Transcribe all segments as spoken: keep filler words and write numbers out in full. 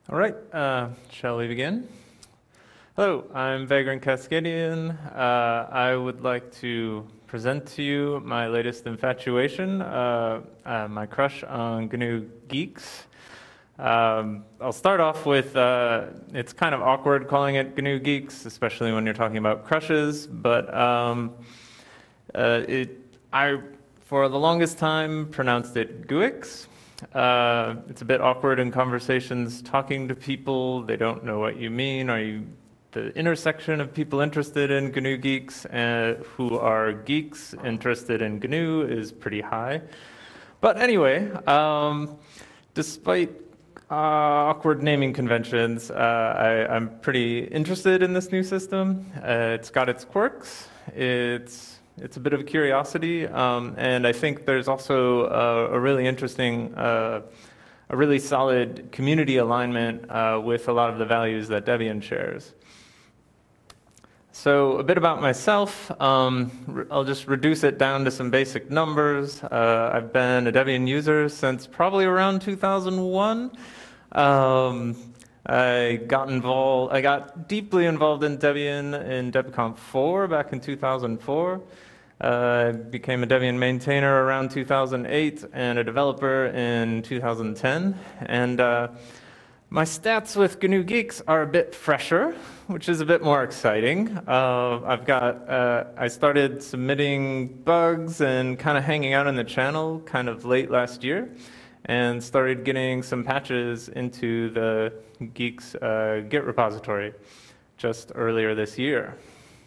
All right, uh, shall we begin? Hello, I'm Vagrant Cascadian. Uh, I would like to present to you my latest infatuation, uh, uh, my crush on G N U Geeks. Um, I'll start off with, uh, it's kind of awkward calling it G N U Geeks, especially when you're talking about crushes, but um, uh, it, I, for the longest time, pronounced it Guix. Uh, it's a bit awkward in conversations talking to people. They don't know what you mean. Are you the intersection of people interested in G N U Geeks and who are geeks interested in G N U is pretty high. But anyway, um, despite uh, awkward naming conventions, uh, I, I'm pretty interested in this new system. Uh, it's got its quirks. It's It's a bit of a curiosity, um, and I think there's also a, a really interesting, uh, a really solid community alignment uh, with a lot of the values that Debian shares. So a bit about myself, um, I'll just reduce it down to some basic numbers. Uh, I've been a Debian user since probably around two thousand one. Um, I got involved, I got deeply involved in Debian in DebConf four back in two thousand four. I uh, became a Debian maintainer around two thousand eight and a developer in two thousand ten. And uh, my stats with G N U Geeks are a bit fresher, which is a bit more exciting. Uh, I've got, uh, I started submitting bugs and kind of hanging out in the channel kind of late last year, and started getting some patches into the Geeks uh, Git repository just earlier this year.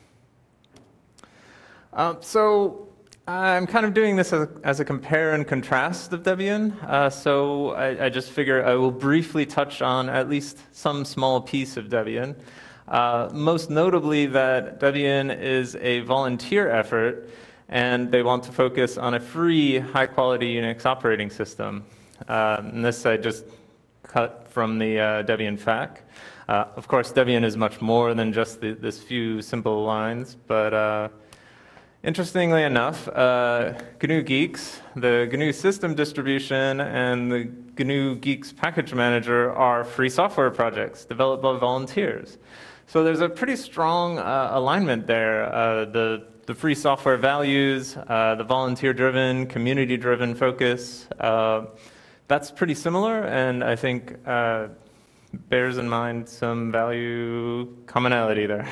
Um, so I'm kind of doing this as a, as a compare and contrast of Debian. Uh, so I, I just figure I will briefly touch on at least some small piece of Debian. Uh, most notably that Debian is a volunteer effort, and they want to focus on a free, high-quality Unix operating system. Uh, and this I just cut from the uh, Debian F A Q. Uh, of course, Debian is much more than just the, this few simple lines, but uh, interestingly enough, uh, G N U Geeks, the G N U system distribution, and the G N U Geeks package manager are free software projects developed by volunteers. So there's a pretty strong uh, alignment there. Uh, the, the free software values, uh, the volunteer-driven, community-driven focus, uh, that's pretty similar, and I think uh, bears in mind some value commonality there.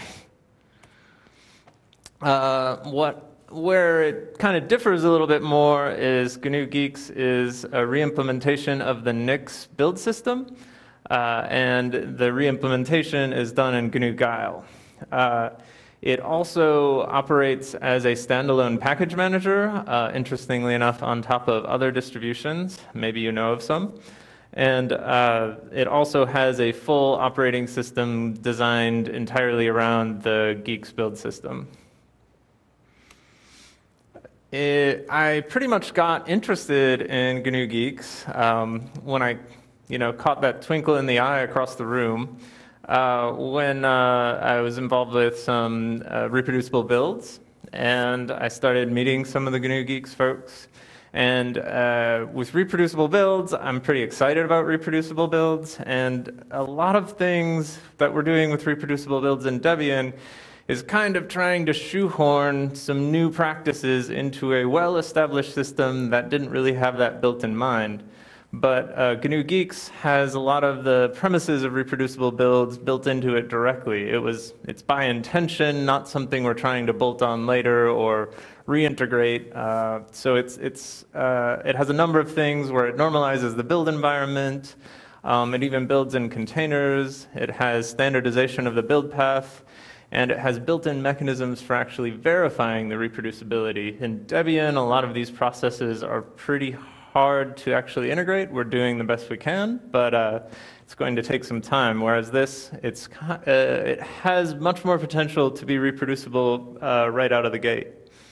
Uh, what, where it kind of differs a little bit more is G N U Geeks is a reimplementation of the Nix build system, uh, and the reimplementation is done in G N U Guile. Uh, it also operates as a standalone package manager, uh, interestingly enough, on top of other distributions. Maybe you know of some. And uh, it also has a full operating system designed entirely around the Geeks build system. It, I pretty much got interested in G N U Geeks um, when I, you know, caught that twinkle in the eye across the room uh, when uh, I was involved with some uh, reproducible builds, and I started meeting some of the G N U Geeks folks. And uh, with reproducible builds, I'm pretty excited about reproducible builds, and a lot of things that we're doing with reproducible builds in Debian is kind of trying to shoehorn some new practices into a well-established system that didn't really have that built in mind. But uh, G N U Geeks has a lot of the premises of reproducible builds built into it directly. It was, it's by intention, not something we're trying to bolt on later or reintegrate. Uh, so it's, it's, uh, it has a number of things where it normalizes the build environment. Um, it even builds in containers. It has standardization of the build path. And it has built-in mechanisms for actually verifying the reproducibility. In Debian, a lot of these processes are pretty hard to actually integrate. We're doing the best we can, but uh, it's going to take some time. Whereas this, it's, uh, it has much more potential to be reproducible uh, right out of the gate.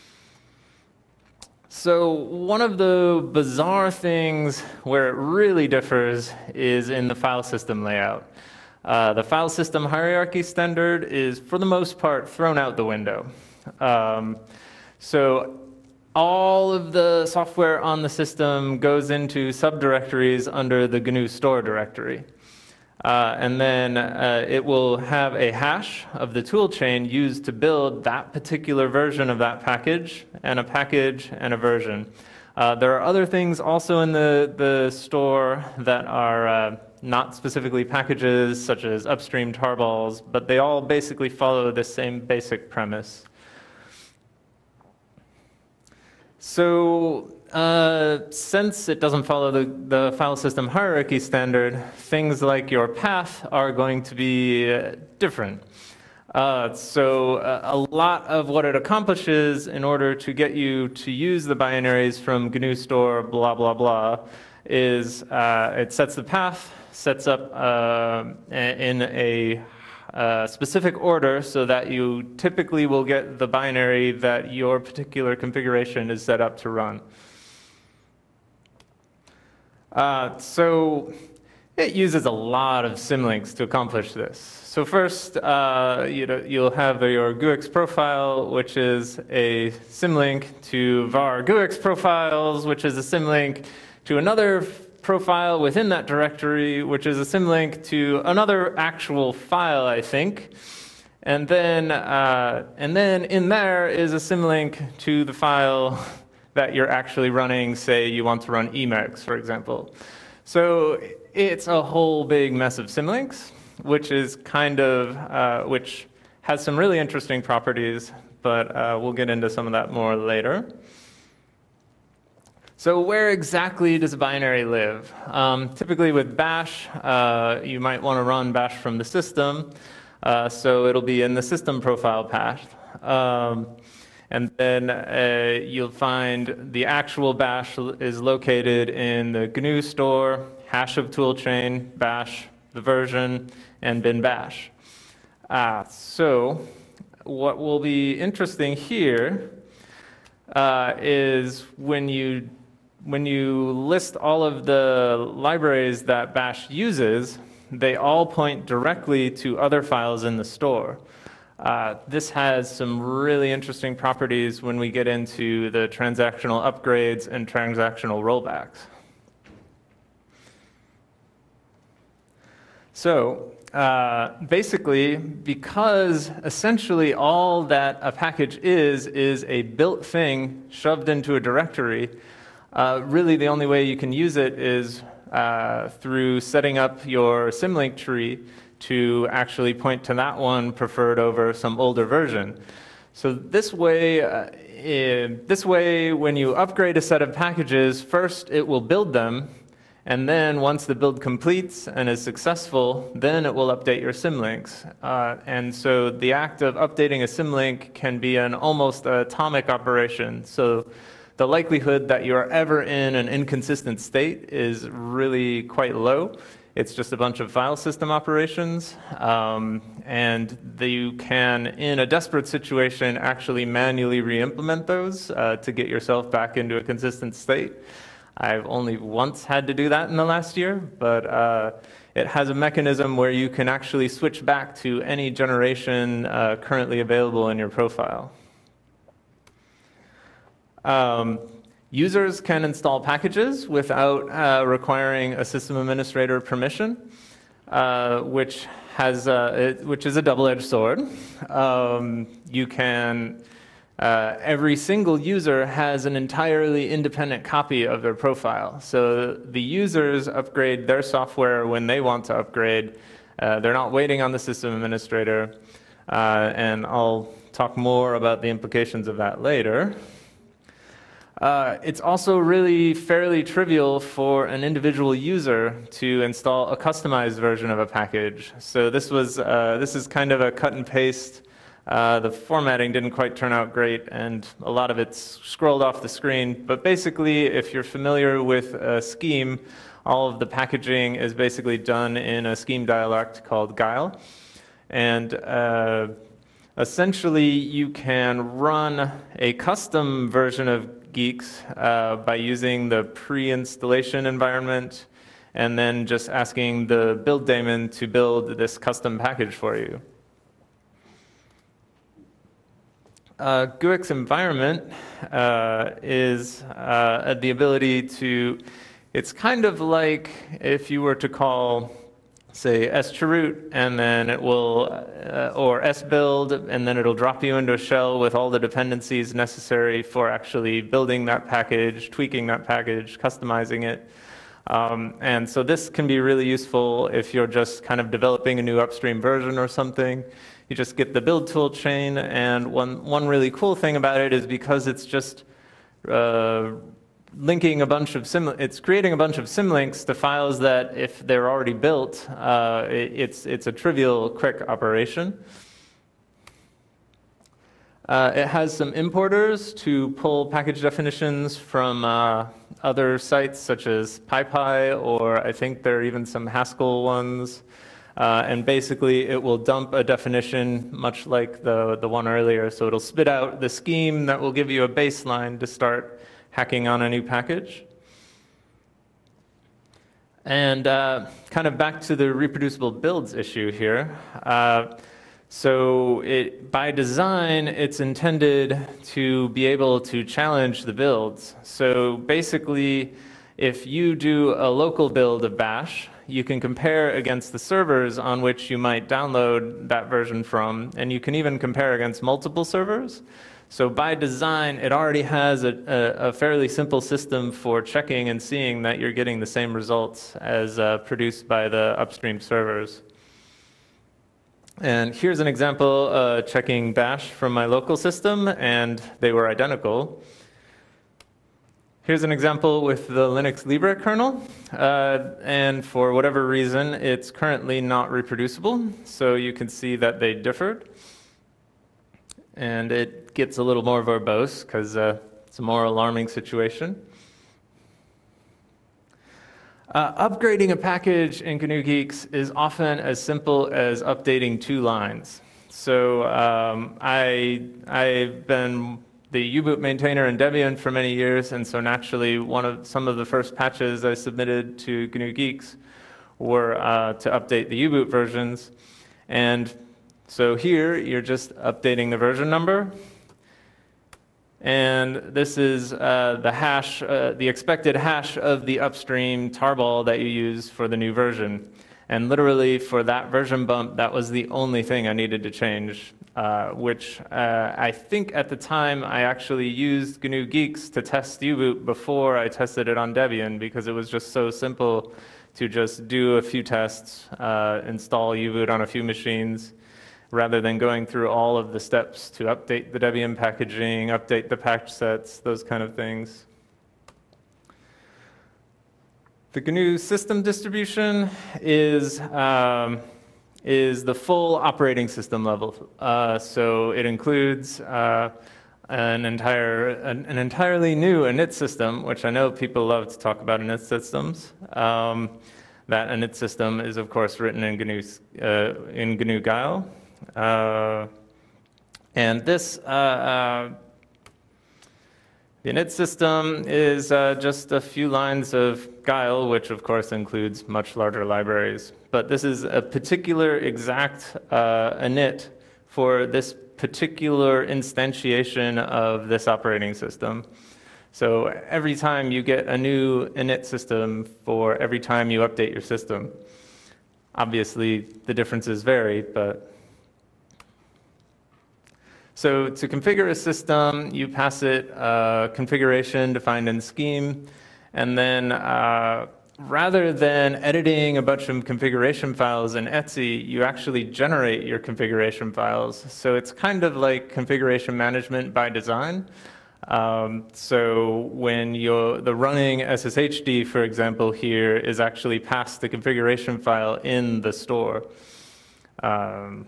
So one of the bizarre things where it really differs is in the file system layout. Uh, the file system hierarchy standard is, for the most part, thrown out the window. Um, so all of the software on the system goes into subdirectories under the G N U store directory. Uh, and then uh, it will have a hash of the tool chain used to build that particular version of that package, and a package and a version. Uh, there are other things also in the, the store that are uh, not specifically packages, such as upstream tarballs, but they all basically follow the same basic premise. So uh, since it doesn't follow the, the file system hierarchy standard, things like your path are going to be uh, different. Uh, so uh, a lot of what it accomplishes in order to get you to use the binaries from G N U Store, blah, blah, blah, is uh, it sets the path, sets up uh, in a uh, specific order so that you typically will get the binary that your particular configuration is set up to run. Uh, so it uses a lot of symlinks to accomplish this. So first, uh, you know, you'll have your G U I X profile, which is a symlink to var G U I X profiles, which is a symlink to another profile within that directory, which is a symlink to another actual file, I think. And then, uh, and then in there is a symlink to the file that you're actually running. Say you want to run Emacs, for example. So it's a whole big mess of symlinks, which is kind of, uh, which has some really interesting properties, but uh, we'll get into some of that more later. So where exactly does a binary live? Um, typically with bash, uh, you might want to run bash from the system, uh, so it'll be in the system profile path. Um, and then uh, you'll find the actual bash is located in the G N U store, hash of toolchain, bash, the version, and bin bash. Ah, so what will be interesting here uh, is when you when you list all of the libraries that bash uses, they all point directly to other files in the store. Uh, this has some really interesting properties when we get into the transactional upgrades and transactional rollbacks. So uh, basically, because essentially all that a package is, is a built thing shoved into a directory, uh, really the only way you can use it is uh, through setting up your symlink tree to actually point to that one preferred over some older version. So this way, uh, in, this way, when you upgrade a set of packages, first it will build them, and then once the build completes and is successful, then it will update your symlinks. Uh, and so the act of updating a symlink can be an almost atomic operation. So the likelihood that you're ever in an inconsistent state is really quite low. It's just a bunch of file system operations. Um, and the, you can, in a desperate situation, actually manually re-implement those uh, to get yourself back into a consistent state. I've only once had to do that in the last year, but uh, it has a mechanism where you can actually switch back to any generation uh, currently available in your profile. Um, users can install packages without uh, requiring a system administrator permission, uh, which has a, it, which is a double-edged sword. Um, you can Uh, every single user has an entirely independent copy of their profile. So the users upgrade their software when they want to upgrade. Uh, they're not waiting on the system administrator. Uh, and I'll talk more about the implications of that later. Uh, it's also really fairly trivial for an individual user to install a customized version of a package. So this was uh, this is kind of a cut and paste. Uh, the formatting didn't quite turn out great, and a lot of it's scrolled off the screen. But basically, if you're familiar with a scheme, all of the packaging is basically done in a scheme dialect called Guile. And uh, essentially, you can run a custom version of Geeks uh, by using the pre-installation environment and then just asking the build daemon to build this custom package for you. Uh, G U I X environment uh, is uh, the ability to, it's kind of like if you were to call say schroot, and then it will, uh, or sbuild, and then it'll drop you into a shell with all the dependencies necessary for actually building that package, tweaking that package, customizing it. Um, and so this can be really useful if you're just kind of developing a new upstream version or something. You just get the build tool chain, and one, one really cool thing about it is because it's just uh, linking a bunch of sim, it's creating a bunch of symlinks to files that if they're already built, uh, it, it's, it's a trivial, quick operation. Uh, it has some importers to pull package definitions from uh, other sites such as PyPy, or I think there are even some Haskell ones. Uh, and basically, it will dump a definition much like the, the one earlier. So it'll spit out the scheme that will give you a baseline to start hacking on a new package. And uh, kind of back to the reproducible builds issue here. Uh, So it, by design, it's intended to be able to challenge the builds. So basically, if you do a local build of Bash, you can compare against the servers on which you might download that version from, and you can even compare against multiple servers. So by design, it already has a, a, a fairly simple system for checking and seeing that you're getting the same results as uh, produced by the upstream servers. And here's an example uh, checking Bash from my local system, and they were identical. Here's an example with the Linux Libre kernel, uh, and for whatever reason, it's currently not reproducible, so you can see that they differed. And it gets a little more verbose, because uh, it's a more alarming situation. Uh, upgrading a package in G N U Geeks is often as simple as updating two lines. So um, I, I've been the U-boot maintainer in Debian for many years, and so naturally one of some of the first patches I submitted to G N U Geeks were uh, to update the U-boot versions. And so here you're just updating the version number. And this is uh, the hash, uh, the expected hash of the upstream tarball that you use for the new version. And literally for that version bump, that was the only thing I needed to change, uh, which uh, I think at the time I actually used G N U Geeks to test U-boot before I tested it on Debian, because it was just so simple to just do a few tests, uh, install U-boot on a few machines, rather than going through all of the steps to update the Debian packaging, update the patch sets, those kind of things. The G N U system distribution is, um, is the full operating system level. Uh, so it includes uh, an, entire, an, an entirely new init system, which I know people love to talk about init systems. Um, that init system is, of course, written in G N U, uh, in G N U Guile. Uh, and this, uh, uh, the init system is uh, just a few lines of Guile, which of course includes much larger libraries. But this is a particular exact uh, init for this particular instantiation of this operating system. So every time you get a new init system for every time you update your system. Obviously, the differences vary, but so to configure a system, you pass it a configuration defined in Scheme, and then uh, rather than editing a bunch of configuration files in Etsy, you actually generate your configuration files. So it's kind of like configuration management by design. Um, so when you're, the running S S H D, for example, here is actually passed the configuration file in the store. Um,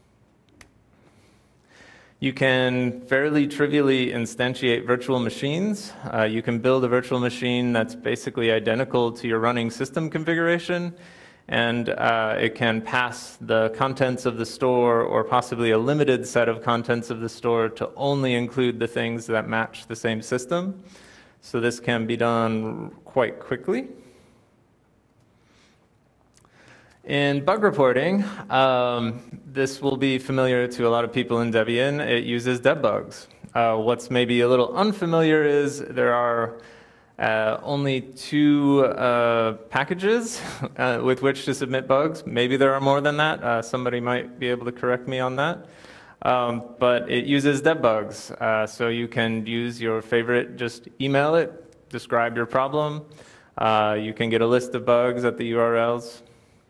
You can fairly trivially instantiate virtual machines. Uh, you can build a virtual machine that's basically identical to your running system configuration, and uh, it can pass the contents of the store, or possibly a limited set of contents of the store, to only include the things that match the same system. So this can be done quite quickly. In bug reporting, um, this will be familiar to a lot of people in Debian. It uses debugs. Uh, what's maybe a little unfamiliar is there are uh, only two uh, packages uh, with which to submit bugs. Maybe there are more than that. Uh, somebody might be able to correct me on that. Um, but it uses debugs, uh, so you can use your favorite, just email it, describe your problem. Uh, you can get a list of bugs at the U R Ls.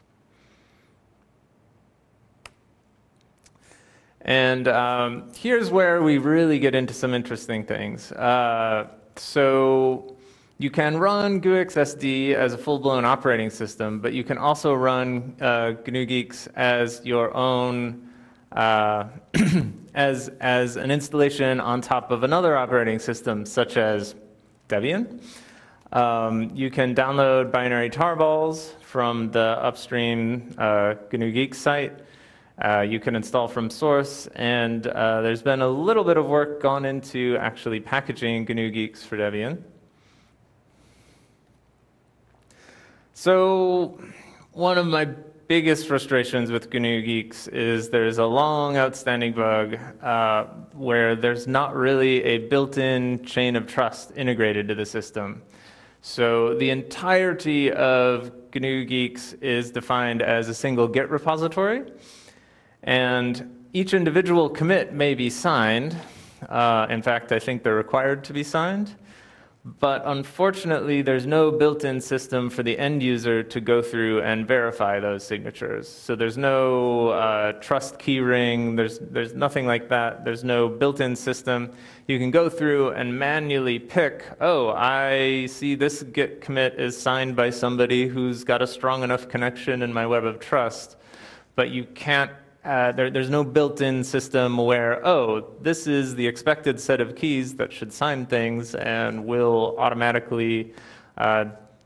And um, here's where we really get into some interesting things. Uh, so you can run G U I X S D as a full-blown operating system, but you can also run uh, G N U Geeks as your own, uh, as, as an installation on top of another operating system, such as Debian. Um, you can download binary tarballs from the upstream uh, G N U Geeks site. Uh, you can install from source, and uh, there's been a little bit of work gone into actually packaging G N U Geeks for Debian. So one of my biggest frustrations with G N U Geeks is there's a long outstanding bug uh, where there's not really a built-in chain of trust integrated to the system. So the entirety of G N U Geeks is defined as a single Git repository. And each individual commit may be signed. Uh, in fact, I think they're required to be signed. But unfortunately, there's no built-in system for the end user to go through and verify those signatures. So there's no uh, trust keyring, there's, there's nothing like that. There's no built-in system. You can go through and manually pick, oh, I see this Git commit is signed by somebody who's got a strong enough connection in my web of trust. But you can't Uh, there, there's no built-in system where, oh, this is the expected set of keys that should sign things and will automatically uh,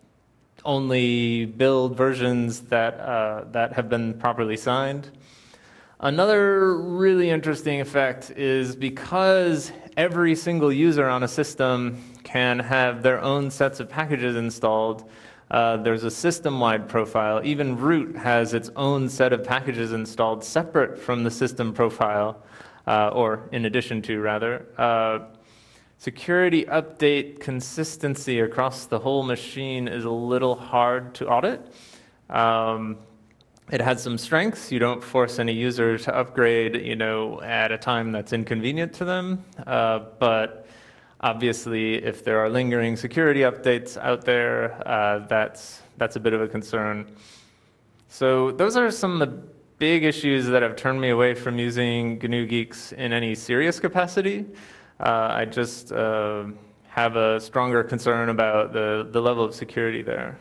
only build versions that, uh, that have been properly signed. Another really interesting effect is because every single user on a system can have their own sets of packages installed, Uh, there's a system-wide profile. Even root has its own set of packages installed separate from the system profile, uh, or in addition to, rather. Uh, security update consistency across the whole machine is a little hard to audit. Um, it has some strengths. You don't force any user to upgrade, you know, at a time that's inconvenient to them, uh, but obviously, if there are lingering security updates out there, uh, that's, that's a bit of a concern. So those are some of the big issues that have turned me away from using G N U Geeks in any serious capacity. Uh, I just uh, have a stronger concern about the, the level of security there.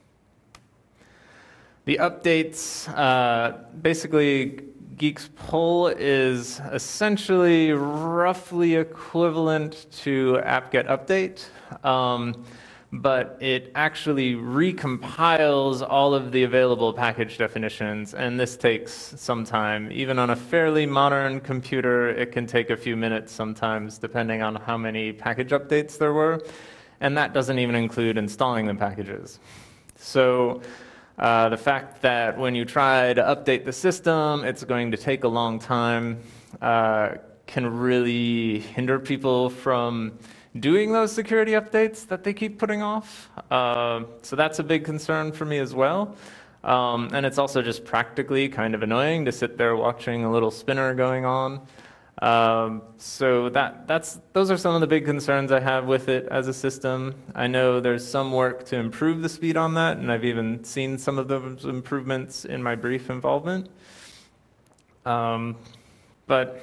The updates, uh, basically, Geeks pull is essentially roughly equivalent to apt-get update, um, but it actually recompiles all of the available package definitions, and this takes some time. Even on a fairly modern computer, it can take a few minutes sometimes, depending on how many package updates there were, and that doesn't even include installing the packages. So Uh, the fact that when you try to update the system, it's going to take a long time, uh, can really hinder people from doing those security updates that they keep putting off. Uh, so that's a big concern for me as well. Um, and it's also just practically kind of annoying to sit there watching a little spinner going on. Um, so that, that's, those are some of the big concerns I have with it as a system. I know there's some work to improve the speed on that, and I've even seen some of those improvements in my brief involvement. Um, but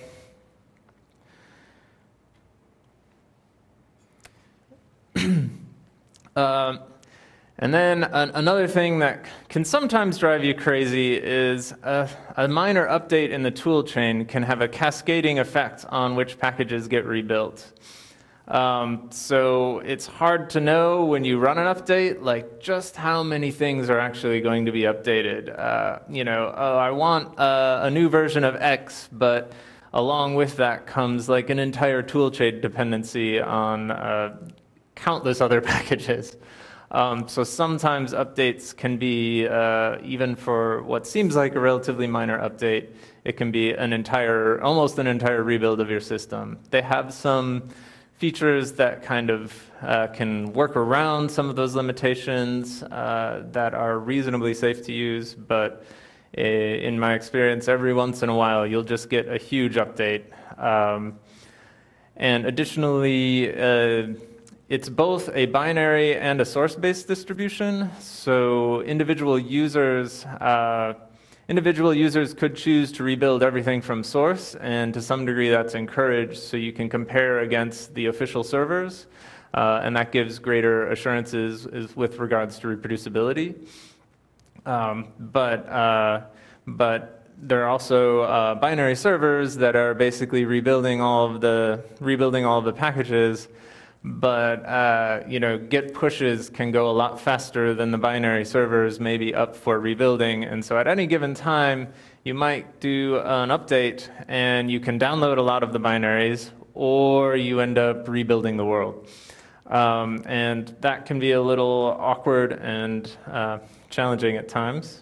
um, And then an, another thing that can sometimes drive you crazy is a, a minor update in the tool chain can have a cascading effect on which packages get rebuilt. Um, so it's hard to know when you run an update, like just how many things are actually going to be updated. Uh, you know, oh, I want uh, a new version of X, but along with that comes like an entire tool chain dependency on uh, countless other packages. Um, so sometimes updates can be, uh, even for what seems like a relatively minor update, it can be an entire, almost an entire rebuild of your system. They have some features that kind of uh, can work around some of those limitations uh, that are reasonably safe to use, but in my experience, every once in a while, you'll just get a huge update. Um, and additionally, uh, it's both a binary and a source-based distribution, so individual users uh, Individual users could choose to rebuild everything from source, and to some degree that's encouraged, so you can compare against the official servers, uh, and that gives greater assurances is with regards to reproducibility. Um, but, uh, but there are also uh, binary servers that are basically rebuilding all of the, rebuilding all of the packages. But uh, you know, Git pushes can go a lot faster than the binary servers may be up for rebuilding, and so at any given time, you might do an update and you can download a lot of the binaries, or you end up rebuilding the world. Um, and that can be a little awkward and uh, challenging at times.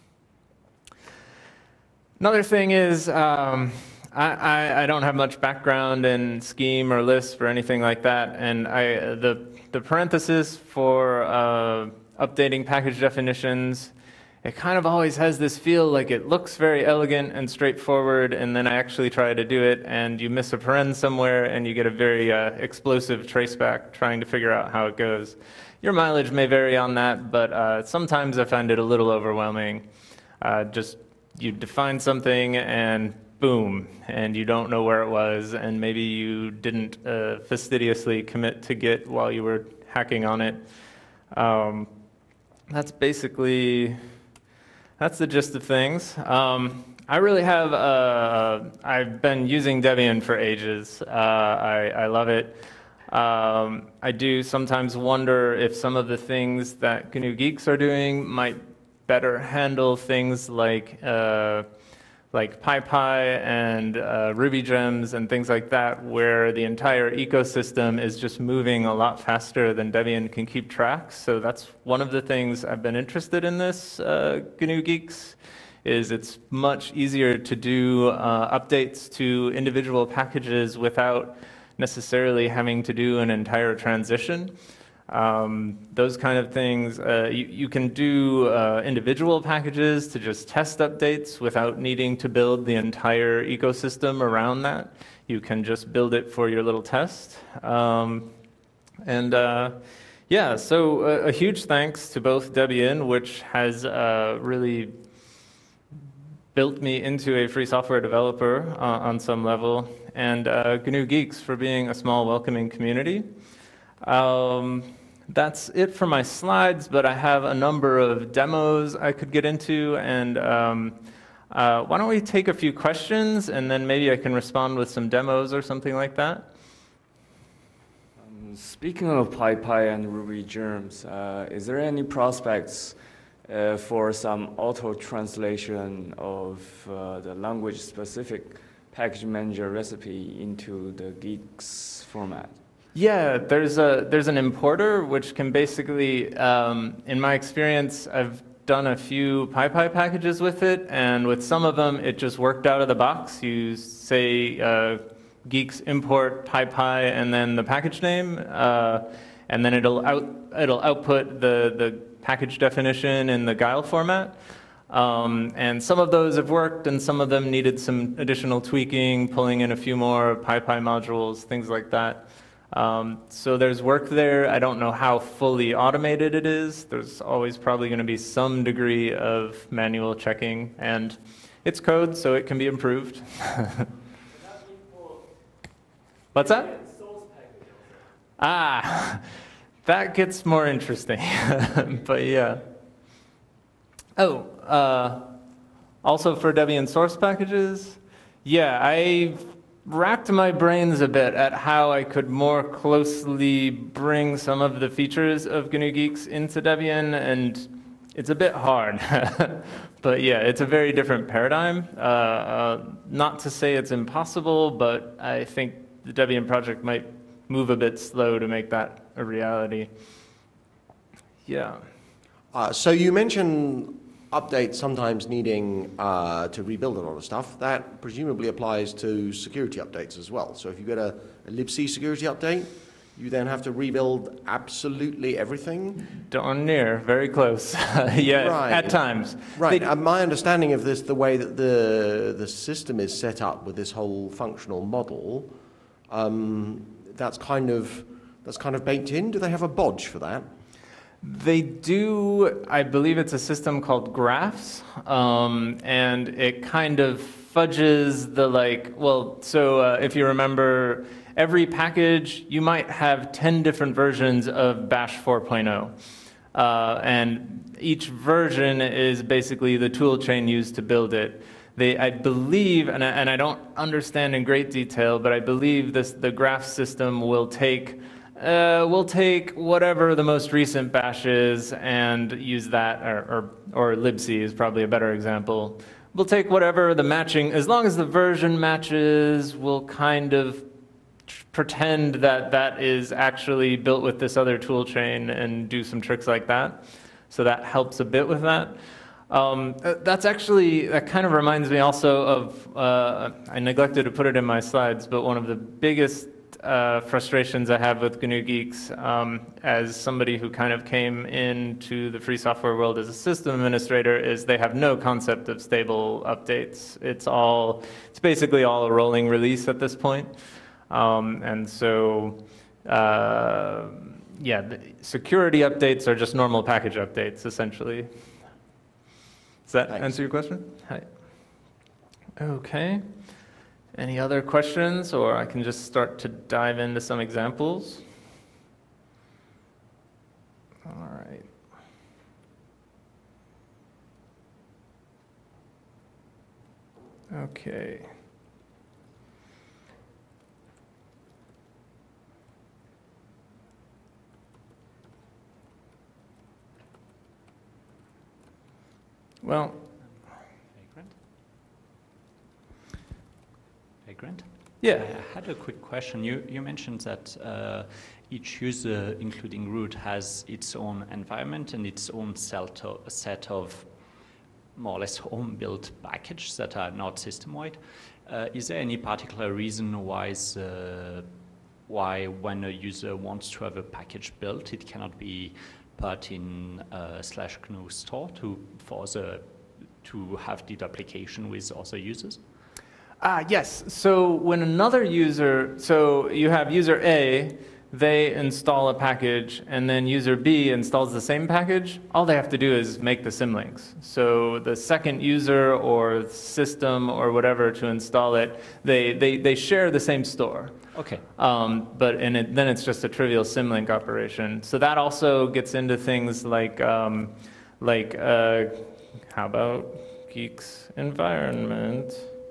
Another thing is, um, I, I don't have much background in Scheme or Lisp or anything like that, and I, the, the parenthesis for uh, updating package definitions, it kind of always has this feel like it looks very elegant and straightforward, and then I actually try to do it, and you miss a paren somewhere, and you get a very uh, explosive traceback trying to figure out how it goes. Your mileage may vary on that, but uh, sometimes I find it a little overwhelming. Uh, just you define something and boom, and you don't know where it was, and maybe you didn't uh, fastidiously commit to Git while you were hacking on it. Um, that's basically, that's the gist of things. Um, I really have, uh, I've been using Debian for ages. Uh, I, I love it. Um, I do sometimes wonder if some of the things that G N U Geeks are doing might better handle things like uh, like PyPy and uh, Ruby gems and things like that, where the entire ecosystem is just moving a lot faster than Debian can keep track. So that's one of the things I've been interested in this uh, G N U Geeks, is it's much easier to do uh, updates to individual packages without necessarily having to do an entire transition. Um, those kind of things, uh, you, you can do uh, individual packages to just test updates without needing to build the entire ecosystem around that. You can just build it for your little test. Um, and uh, yeah, so a, a huge thanks to both Debian, which has uh, really built me into a free software developer uh, on some level, and uh, G N U Geeks for being a small, welcoming community. Um, that's it for my slides, but I have a number of demos I could get into, and um, uh, why don't we take a few questions, and then maybe I can respond with some demos or something like that. Um, speaking of PyPy and Ruby gems, uh, is there any prospects uh, for some auto-translation of uh, the language-specific package manager recipe into the Geeks format? Yeah, there's a there's an importer which can basically, um, in my experience, I've done a few PyPy packages with it, and with some of them it just worked out of the box. You say uh, Geeks import PyPy and then the package name, uh, and then it'll out it'll output the the package definition in the Guile format. Um, and some of those have worked, and some of them needed some additional tweaking, pulling in a few more PyPy modules, things like that. Um, so there's work there. I don't know how fully automated it is. There's always probably going to be some degree of manual checking, and it's code, so it can be improved. What's that? Ah, that gets more interesting, but yeah. Oh, uh, also for Debian source packages, yeah, I racked my brains a bit at how I could more closely bring some of the features of G N U Geeks into Debian, and it's a bit hard. But yeah, it's a very different paradigm. Uh, uh, not to say it's impossible, but I think the Debian project might move a bit slow to make that a reality. Yeah. Uh, so you mentioned updates sometimes needing uh, to rebuild a lot of stuff, that presumably applies to security updates as well. So if you get a, a libc security update, you then have to rebuild absolutely everything? Darn near, very close. Yeah, right. At times. Right, They, and my understanding of this, the way that the, the system is set up with this whole functional model, um, that's kind of that's kind of baked in. Do they have a bodge for that? They do, I believe it's a system called Graphs, um, and it kind of fudges the like, well, so uh, if you remember, every package, you might have ten different versions of Bash four point oh. Uh, and each version is basically the tool chain used to build it. They, I believe, and I, and I don't understand in great detail, but I believe this, the graph system will take Uh, we'll take whatever the most recent bash is and use that, or, or, or libc is probably a better example. We'll take whatever the matching, as long as the version matches, we'll kind of pretend that that is actually built with this other tool chain and do some tricks like that. So that helps a bit with that. Um, that's actually, that kind of reminds me also of, uh, I neglected to put it in my slides, but one of the biggest Uh, frustrations I have with G N U Geeks um, as somebody who kind of came into the free software world as a system administrator is they have no concept of stable updates. It's all, it's basically all a rolling release at this point. Um, and so, uh, yeah, the security updates are just normal package updates, essentially. Does that Thanks. answer your question? Hi. Okay. Any other questions, or I can just start to dive into some examples? All right. Okay. Well, Grant? yeah. I had a quick question. You, you mentioned that uh, each user, including root, has its own environment and its own set of more or less home-built packages that are not system-wide. Uh, is there any particular reason why, is, uh, why when a user wants to have a package built, it cannot be put in uh, slash G N U store to, for the, to have the duplication with other users? Ah, yes. So when another user, so you have user A, they install a package, and then user B installs the same package, all they have to do is make the symlinks. So the second user or system or whatever to install it, they, they, they share the same store. Okay. Um, but and it, then it's just a trivial symlink operation. So that also gets into things like, um, like uh, how about Geeks environment?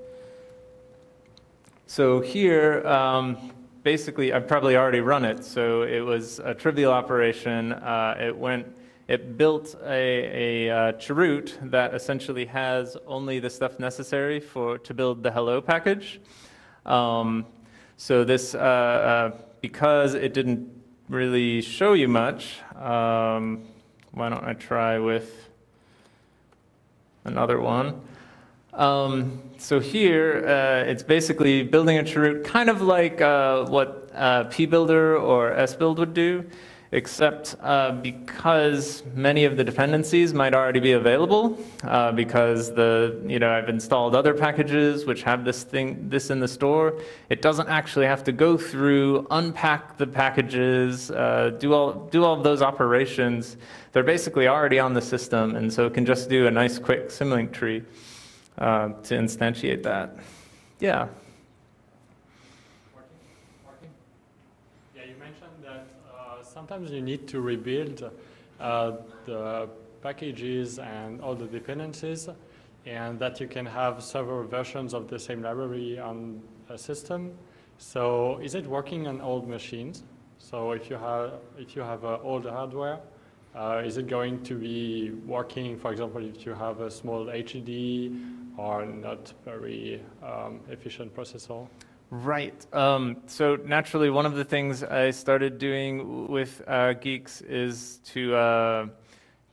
So here, um, basically, I've probably already run it. So it was a trivial operation. Uh, it went, it built a, a uh, chroot that essentially has only the stuff necessary for to build the hello package. Um, so this, uh, uh, because it didn't really show you much, um, why don't I try with another one? Um, so here, uh, it's basically building a chroot, kind of like uh, what uh, pbuilder or sbuild would do, except uh, because many of the dependencies might already be available, uh, because the you know I've installed other packages which have this thing this in the store. It doesn't actually have to go through, unpack the packages, uh, do all do all of those operations. They're basically already on the system, and so it can just do a nice quick symlink tree. Uh, to instantiate that. Yeah. Working? Working? Yeah, you mentioned that uh, sometimes you need to rebuild uh, the packages and all the dependencies, and that you can have several versions of the same library on a system. So is it working on old machines? So if you have, if you have uh, old hardware, uh, is it going to be working, for example, if you have a small H D D or not very um, efficient processor? Right. Um, so naturally, one of the things I started doing with uh, Geeks is to uh,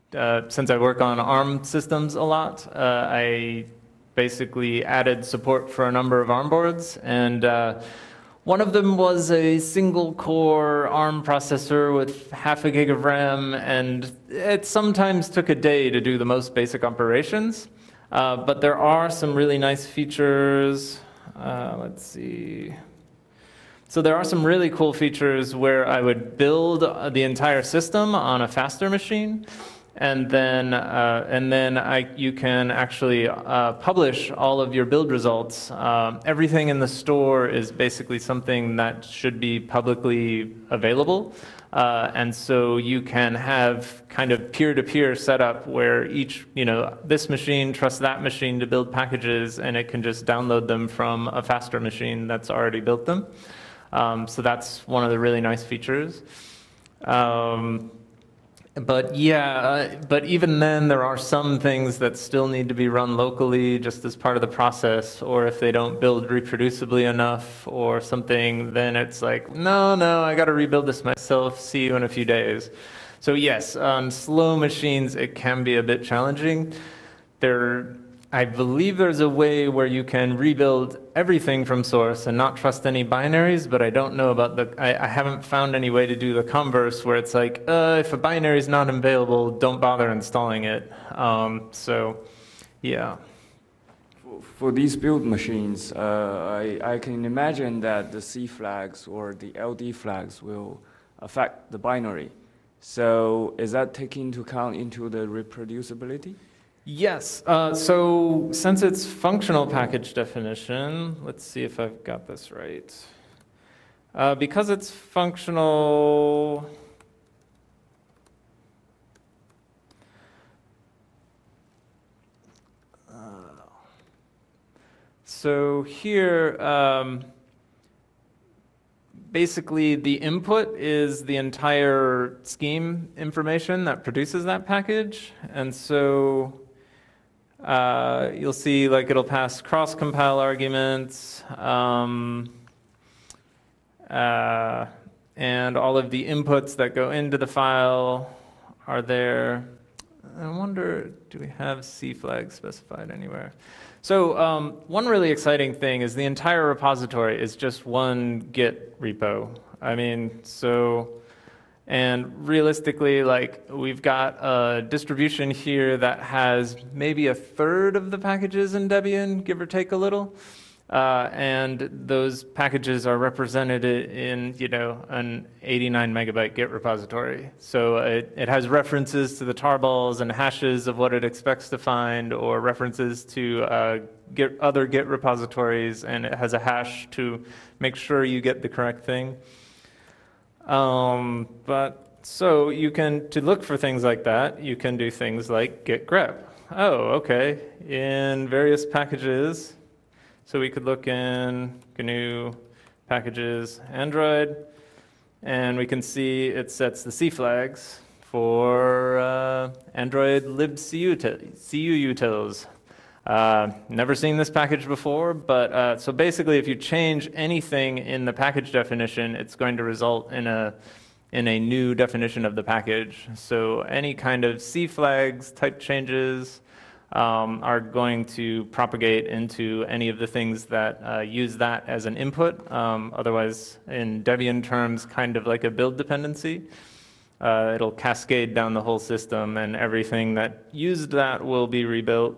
uh, since I work on ARM systems a lot, uh, I basically added support for a number of ARM boards, and uh, one of them was a single core ARM processor with half a gig of RAM, and it sometimes took a day to do the most basic operations. Uh, but there are some really nice features. Uh, let's see. So there are some really cool features where I would build the entire system on a faster machine, and then uh, and then I, you can actually uh, publish all of your build results. Um, everything in the store is basically something that should be publicly available, uh, and so you can have kind of peer-to-peer setup where each, you know, this machine trusts that machine to build packages, and it can just download them from a faster machine that's already built them. Um, so that's one of the really nice features. Um, But yeah, uh, but even then, there are some things that still need to be run locally just as part of the process, or if they don't build reproducibly enough or something, then it's like, no, no, I got to rebuild this myself, see you in a few days. So yes, on slow machines, it can be a bit challenging. There, I believe there's a way where you can rebuild everything from source and not trust any binaries, but I don't know about the, I, I haven't found any way to do the converse where it's like, uh, if a binary is not available, don't bother installing it. Um, so, yeah. For, for these build machines, uh, I, I can imagine that the C flags or the L D flags will affect the binary. So is that taken into account into the reproducibility? Yes, uh, so since it's functional package definition, let's see if I've got this right. Uh, because it's functional, uh, so here, um, basically the input is the entire scheme information that produces that package, and so Uh, you'll see like it'll pass cross-compile arguments, um, uh, and all of the inputs that go into the file are there. I wonder, do we have C flags specified anywhere? So um, one really exciting thing is the entire repository is just one Git repo. I mean, so... And realistically, like, we've got a distribution here that has maybe a third of the packages in Debian, give or take a little. Uh, and those packages are represented in, you know, an eighty-nine megabyte Git repository. So it, it has references to the tarballs and hashes of what it expects to find, or references to uh, Git, other Git repositories, and it has a hash to make sure you get the correct thing. Um, but so you can, to look for things like that, you can do things like git grep. Oh, okay, in various packages. So we could look in G N U packages Android, and we can see it sets the C flags for uh, Android libcu utils. Uh, never seen this package before, but uh, so basically if you change anything in the package definition, it's going to result in a, in a new definition of the package. So any kind of C flags type changes um, are going to propagate into any of the things that uh, use that as an input. Um, otherwise, in Debian terms, kind of like a build dependency. Uh, it'll cascade down the whole system, and everything that used that will be rebuilt.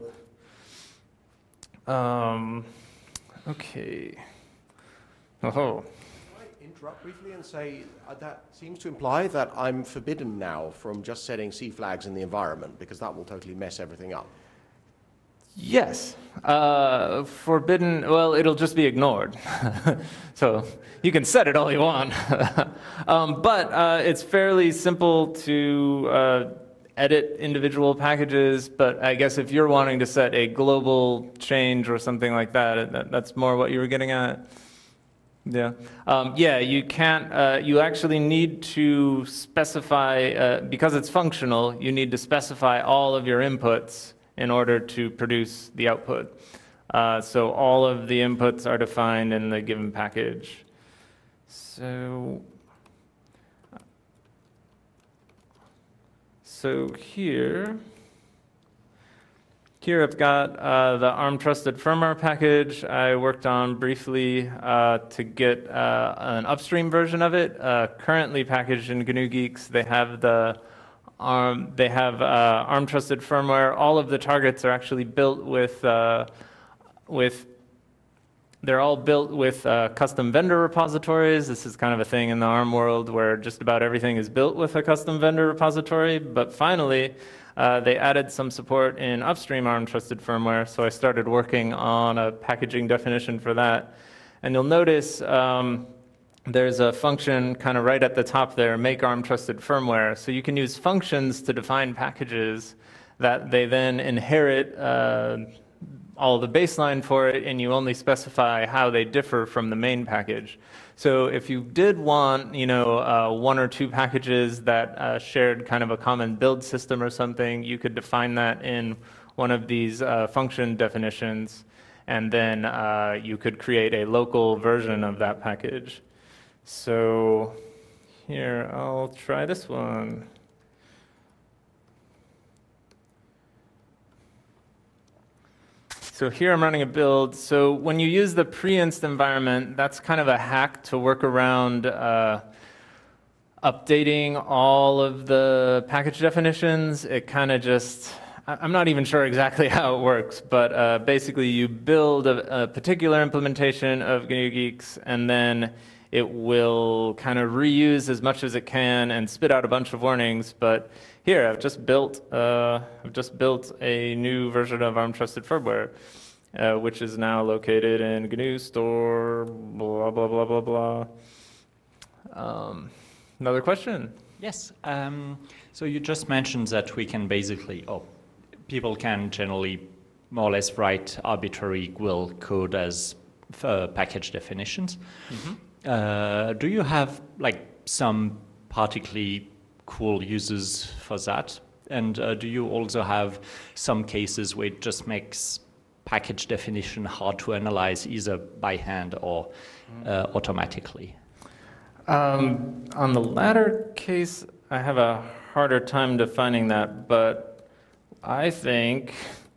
Um, okay. Oh. Can I interrupt briefly and say uh, that seems to imply that I'm forbidden now from just setting C flags in the environment, because that will totally mess everything up. Yes. Uh, forbidden, well, it'll just be ignored. So you can set it all you want. um, but uh, it's fairly simple to uh, edit individual packages, but I guess if you're wanting to set a global change or something like that, that that's more what you were getting at. Yeah, um, yeah. You can't. Uh, you actually need to specify uh, because it's functional. You need to specify all of your inputs in order to produce the output. Uh, so all of the inputs are defined in the given package. So. so here, here I've got uh, the ARM Trusted Firmware package I worked on briefly uh, to get uh, an upstream version of it. Uh, currently packaged in G N U Geeks, they have the ARM, they have uh, ARM Trusted Firmware. All of the targets are actually built with uh, with They're all built with uh, custom vendor repositories. This is kind of a thing in the ARM world where just about everything is built with a custom vendor repository. But finally, uh, they added some support in upstream ARM Trusted Firmware, so I started working on a packaging definition for that. And you'll notice um, there's a function kind of right at the top there, make ARM Trusted Firmware. So you can use functions to define packages that they then inherit uh, all the baseline for it, and you only specify how they differ from the main package. So if you did want, you know, uh, one or two packages that uh, shared kind of a common build system or something, you could define that in one of these uh, function definitions, and then uh, you could create a local version of that package. So here, I'll try this one. So here I'm running a build. So when you use the pre-inst environment, that's kind of a hack to work around uh, updating all of the package definitions. It kind of just, I'm not even sure exactly how it works, but uh, basically you build a, a particular implementation of G N U Geeks, and then it will kind of reuse as much as it can and spit out a bunch of warnings. But here, I've just built, uh, I've just built a new version of ARM Trusted Firmware, uh, which is now located in G N U store, blah, blah, blah, blah, blah. Um, another question? Yes. Um, so you just mentioned that we can basically, oh, people can generally more or less write arbitrary G W I L code as uh, package definitions. Mm-hmm. Uh, do you have like some particularly cool uses for that? And uh, do you also have some cases where it just makes package definition hard to analyze either by hand or uh, automatically? Um, on the latter case, I have a harder time defining that, but I think,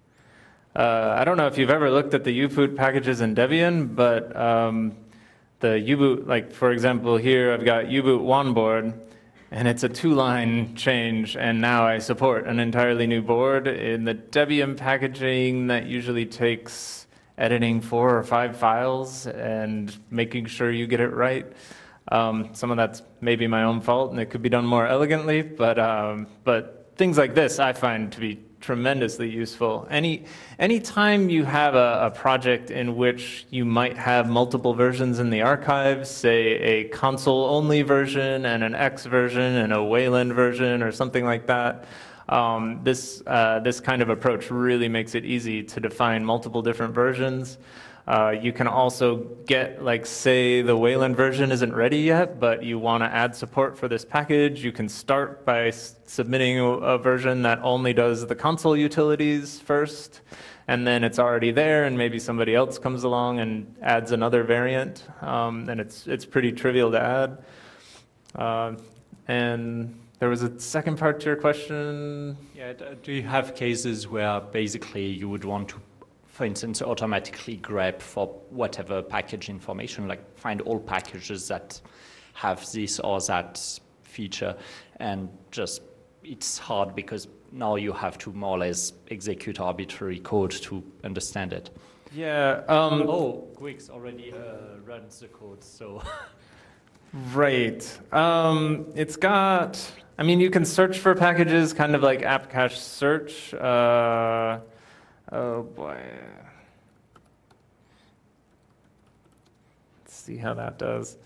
uh, I don't know if you've ever looked at the U-boot packages in Debian, but um, the U-boot, like for example here, I've got U-boot one board, and it's a two-line change, and now I support an entirely new board. In the Debian packaging, that usually takes editing four or five files and making sure you get it right. Um, some of that's maybe my own fault, and it could be done more elegantly, but, um, but things like this I find to be tremendously useful. Any anytime you have a, a project in which you might have multiple versions in the archives, say a console-only version and an X version and a Wayland version or something like that, um, this, uh, this kind of approach really makes it easy to define multiple different versions. Uh, you can also get, like, say the Wayland version isn't ready yet, but you want to add support for this package. You can start by s submitting a, a version that only does the console utilities first, and then it's already there, and maybe somebody else comes along and adds another variant, um, and it's, it's pretty trivial to add. Uh, and there was a second part to your question. Yeah, do you have cases where basically you would want to, for instance, automatically grab for whatever package information, like find all packages that have this or that feature, and just, it's hard because now you have to more or less execute arbitrary code to understand it. Yeah. Um, oh, Gwix already uh, runs the code, so. Right. Um, it's got, I mean, you can search for packages, kind of like app cache search. Uh, Oh boy. Let's see how that does.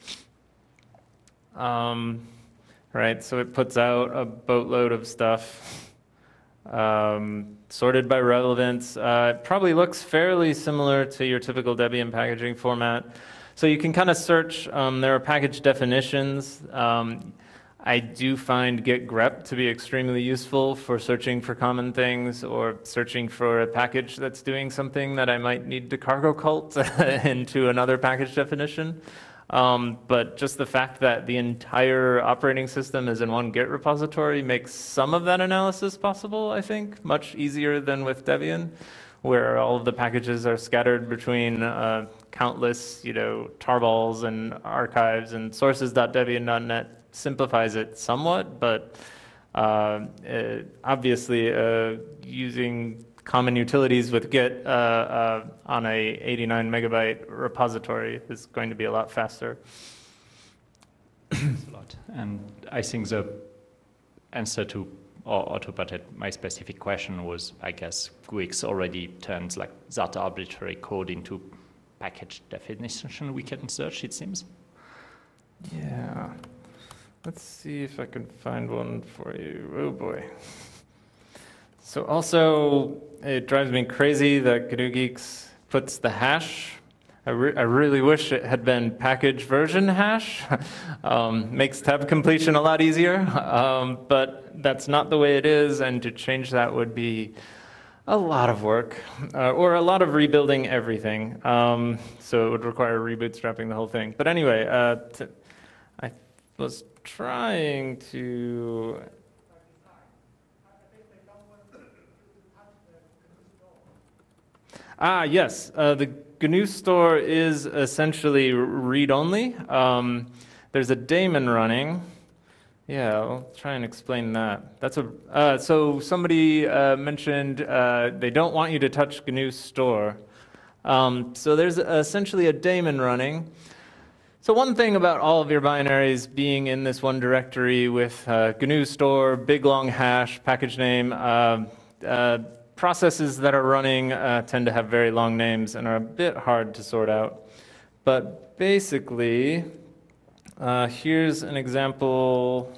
Um, right, so it puts out a boatload of stuff, um, sorted by relevance. Uh, it probably looks fairly similar to your typical Debian packaging format. So you can kind of search, um, there are package definitions. Um, I do find git grep to be extremely useful for searching for common things or searching for a package that's doing something that I might need to cargo cult into another package definition. Um, but just the fact that the entire operating system is in one Git repository makes some of that analysis possible, I think, much easier than with Debian, where all of the packages are scattered between uh, countless, you know, tarballs and archives, and sources.debian dot net simplifies it somewhat, but uh, it, obviously uh, using common utilities with Git uh, uh, on a eighty-nine megabyte repository is going to be a lot faster. Thanks a lot. And I think the answer to, or, or to put it, my specific question was, I guess, G U I X already turns like that arbitrary code into package definition we can search, it seems. Yeah. Let's see if I can find one for you. Oh boy. So also, it drives me crazy that G N U Geeks puts the hash. I, re I really wish it had been package version hash. um, makes tab completion a lot easier, um, but that's not the way it is, and to change that would be a lot of work, uh, or a lot of rebuilding everything. Um, so it would require rebootstrapping the whole thing. But anyway, uh, t I was trying to... Ah, yes. Uh, the G N U store is essentially read-only. Um, there's a daemon running. Yeah, I'll try and explain that. That's a uh, so somebody uh, mentioned uh, they don't want you to touch G N U store. Um, so there's essentially a daemon running. So one thing about all of your binaries being in this one directory with uh, G N U store, big long hash, package name, uh, uh, processes that are running uh, tend to have very long names and are a bit hard to sort out. But basically, uh, here's an example.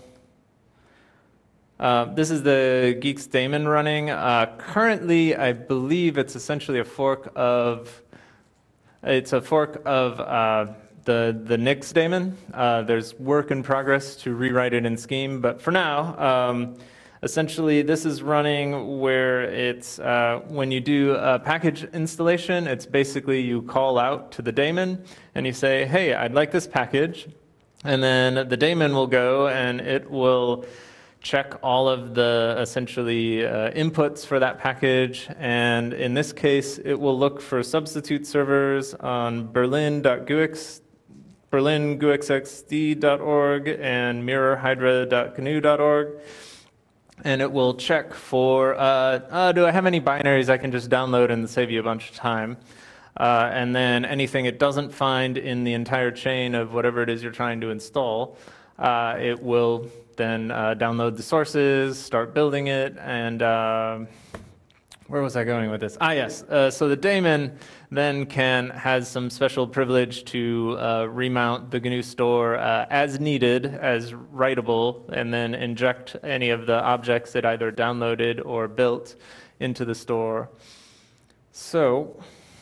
Uh, this is the Geeks daemon running. Uh, currently, I believe it's essentially a fork of, it's a fork of uh, the, the Nix daemon. Uh, there's work in progress to rewrite it in Scheme, but for now, um, essentially, this is running where it's, uh, when you do a package installation, it's basically you call out to the daemon and you say, hey, I'd like this package. And then the daemon will go and it will check all of the essentially uh, inputs for that package. And in this case, it will look for substitute servers on berlin.guix, berlin guixxd dot org and mirrorhydra dot G N U dot org. And it will check for, uh, uh, do I have any binaries I can just download and save you a bunch of time? Uh, and then anything it doesn't find in the entire chain of whatever it is you're trying to install, uh, it will then uh, download the sources, start building it, and uh, where was I going with this? Ah, yes. Uh, so the daemon then can has some special privilege to uh, remount the G N U store uh, as needed, as writable, and then inject any of the objects it either downloaded or built into the store. So,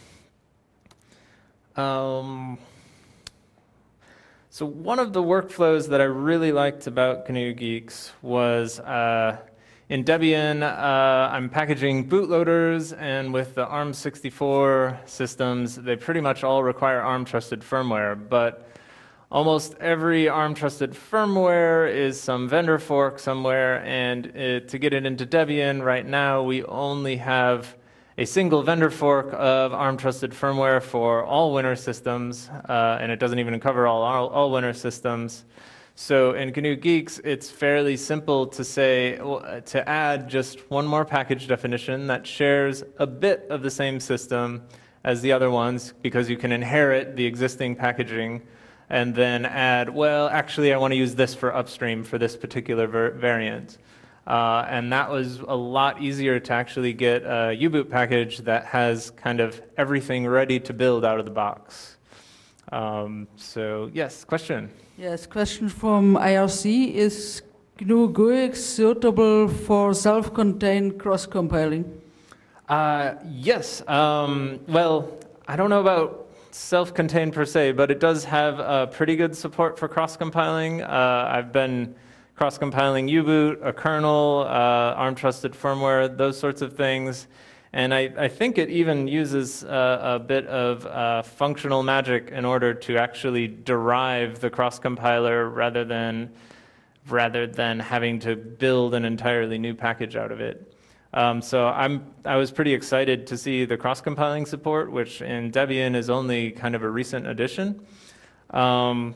um, so one of the workflows that I really liked about G N U Geeks was uh, in Debian, uh, I'm packaging bootloaders, and with the ARM sixty-four systems, they pretty much all require ARM-trusted firmware, but almost every ARM-trusted firmware is some vendor fork somewhere, and it, to get it into Debian, right now we only have a single vendor fork of ARM-trusted firmware for all Winner systems, uh, and it doesn't even cover all, all, all Winner systems. So in G N U Geeks, it's fairly simple to say, to add just one more package definition that shares a bit of the same system as the other ones, because you can inherit the existing packaging and then add, well, actually, I want to use this for upstream for this particular variant. Uh, and that was a lot easier to actually get a U-boot package that has kind of everything ready to build out of the box. Um, so, yes, question? Yes, question from I R C. Is G N U GUIX suitable for self-contained cross-compiling? Uh, yes. Um, well, I don't know about self-contained per se, but it does have uh, pretty good support for cross-compiling. Uh, I've been cross-compiling U-boot, a kernel, uh, ARM-trusted firmware, those sorts of things. And I, I think it even uses uh, a bit of uh, functional magic in order to actually derive the cross-compiler rather than, rather than having to build an entirely new package out of it. Um, so I'm, I was pretty excited to see the cross-compiling support, which in Debian is only kind of a recent addition. Um,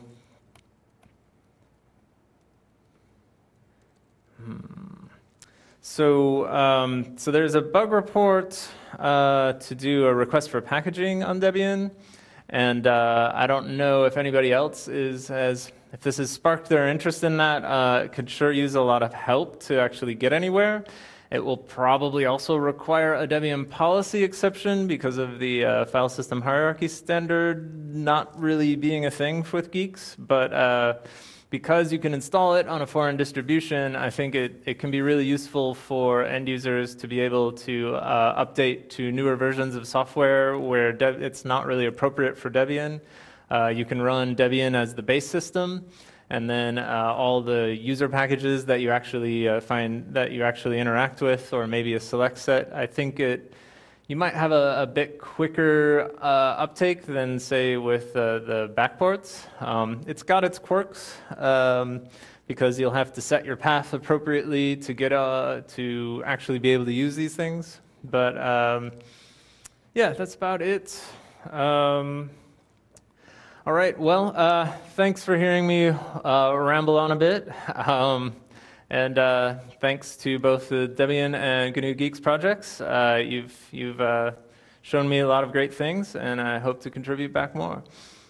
hmm. So, um, so there's a bug report uh, to do a request for packaging on Debian, and uh, I don't know if anybody else is has, if this has sparked their interest in that. Uh, it could sure use a lot of help to actually get anywhere. It will probably also require a Debian policy exception because of the uh, file system hierarchy standard not really being a thing with geeks, but uh, because you can install it on a foreign distribution, I think it, it can be really useful for end users to be able to uh, update to newer versions of software where Deb it's not really appropriate for Debian. Uh, you can run Debian as the base system, and then uh, all the user packages that you actually uh, find that you actually interact with, or maybe a select set. I think it you might have a, a bit quicker uh, uptake than, say, with uh, the backports. Um, it's got its quirks um, because you'll have to set your path appropriately to get uh, to actually be able to use these things. But um, yeah, that's about it. Um, All right, well, uh, thanks for hearing me uh, ramble on a bit. Um, and uh, thanks to both the Debian and G N U Geeks projects. Uh, you've you've uh, shown me a lot of great things, and I hope to contribute back more.